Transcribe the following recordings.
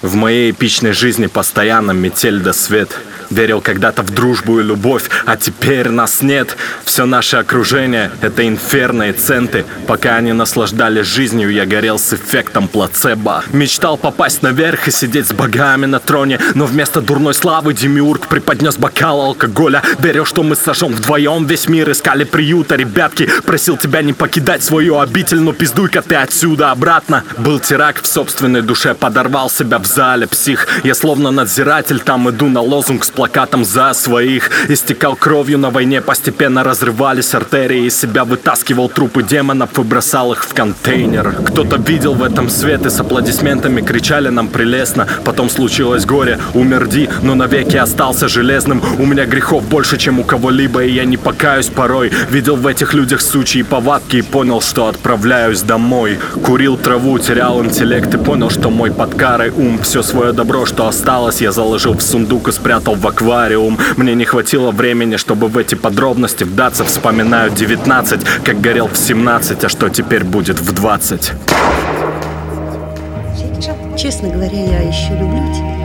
В моей эпичной жизни постоянно метель да свет. Верил когда-то в дружбу и любовь, а теперь нас нет. Все наше окружение — это инферно и центы. Пока они наслаждались жизнью, я горел с эффектом плацебо. Мечтал попасть наверх и сидеть с богами на троне, но вместо дурной славы демиург преподнес бокал алкоголя. Верил, что мы сожжем вдвоем весь мир, искали приюта, ребятки. Просил тебя не покидать свою обитель, но пиздуй-ка ты отсюда обратно. Был теракт в собственной душе, подорвал себя в зале псих. Я словно надзиратель, там иду на лозунг с плакатом за своих. Истекал кровью на войне, постепенно разрывались артерии. Из себя вытаскивал трупы демонов и бросал их в контейнер. Кто-то видел в этом свет и с аплодисментами кричали нам прелестно. Потом случилось горе, умер Ди, но навеки остался железным. У меня грехов больше, чем у кого-либо, и я не покаюсь порой. Видел в этих людях сучьи повадки и понял, что отправляюсь домой. Курил траву, терял интеллект и понял, что мой под карой ум. Все свое добро, что осталось, я заложил в сундук и спрятал в аквариум. Мне не хватило времени, чтобы в эти подробности вдаться. Вспоминаю 19, как горел в 17, а что теперь будет в 20. Честно говоря, я еще люблю тебя.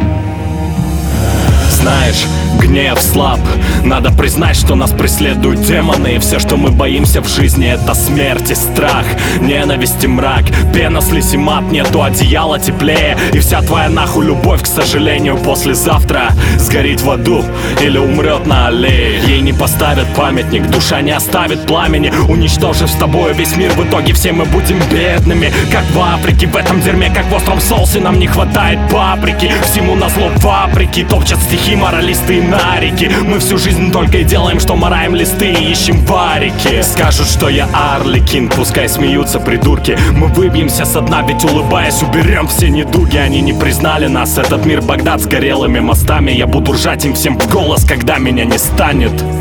Знаешь, гнев слаб. Надо признать, что нас преследуют демоны. И все, что мы боимся в жизни, это смерть и страх, ненависть и мрак. Пена, слизь и мат, нету одеяла теплее. И вся твоя нахуй любовь, к сожалению, послезавтра сгорит в аду или умрет на аллее. Ей не поставят памятник, душа не оставит пламени. Уничтожив с тобой весь мир, в итоге все мы будем бедными. Как в Африке, в этом дерьме, как в остром соусе. Нам не хватает паприки, всему назло фабрики топчат стихи моралисты и нарики. Мы всю жизнь только и делаем, что мараем листы и ищем варики. Скажут, что я Арликин, пускай смеются придурки. Мы выбьемся со дна, ведь улыбаясь уберем все недуги. Они не признали нас, этот мир Багдад с горелыми мостами. Я буду ржать им всем в голос, когда меня не станет.